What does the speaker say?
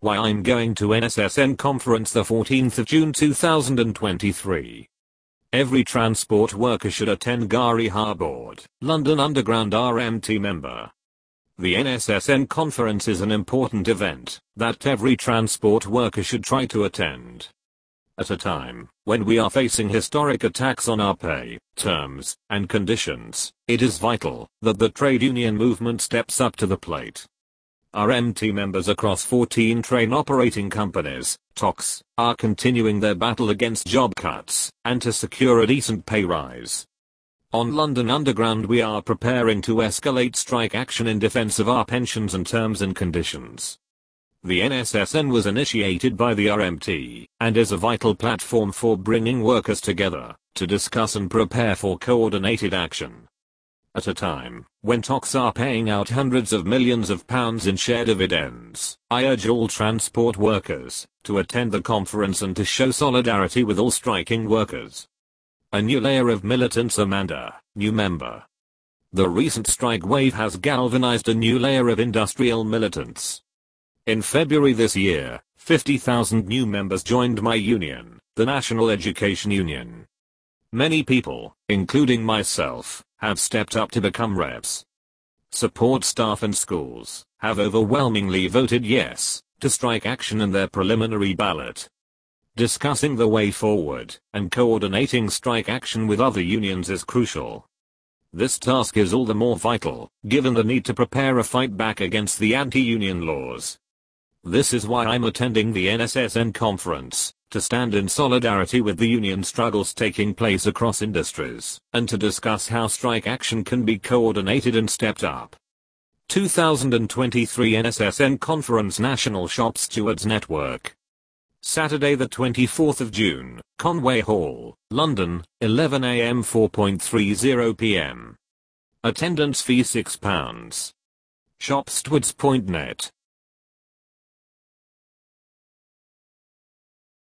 why I'm going to NSSN conference the 14th of June 2023. Every transport worker should attend Gari Harboard, London Underground RMT member. The NSSN conference is an important event that every transport worker should try to attend. At a time when we are facing historic attacks on our pay, terms, and conditions, it is vital that the trade union movement steps up to the plate. RMT members across 14 train operating companies, TOCs, are continuing their battle against job cuts and to secure a decent pay rise. On London Underground we are preparing to escalate strike action in defense of our pensions and terms and conditions. The NSSN was initiated by the RMT and is a vital platform for bringing workers together to discuss and prepare for coordinated action. At a time when TOCs are paying out hundreds of millions of pounds in share dividends, I urge all transport workers to attend the conference and to show solidarity with all striking workers. A new layer of militants. Amanda, new member. The recent strike wave has galvanized a new layer of industrial militants. In February this year, 50,000 new members joined my union, the National Education Union. Many people, including myself, have stepped up to become reps. Support staff and schools have overwhelmingly voted yes to strike action in their preliminary ballot. Discussing the way forward and coordinating strike action with other unions is crucial. This task is all the more vital, given the need to prepare a fight back against the anti-union laws. This is why I'm attending the NSSN conference, to stand in solidarity with the union struggles taking place across industries, and to discuss how strike action can be coordinated and stepped up. 2023 NSSN Conference National Shop Stewards Network. Saturday the 24th of June, Conway Hall, London, 11 a.m. 4:30 p.m. Attendance fee £6. Shopstewards.net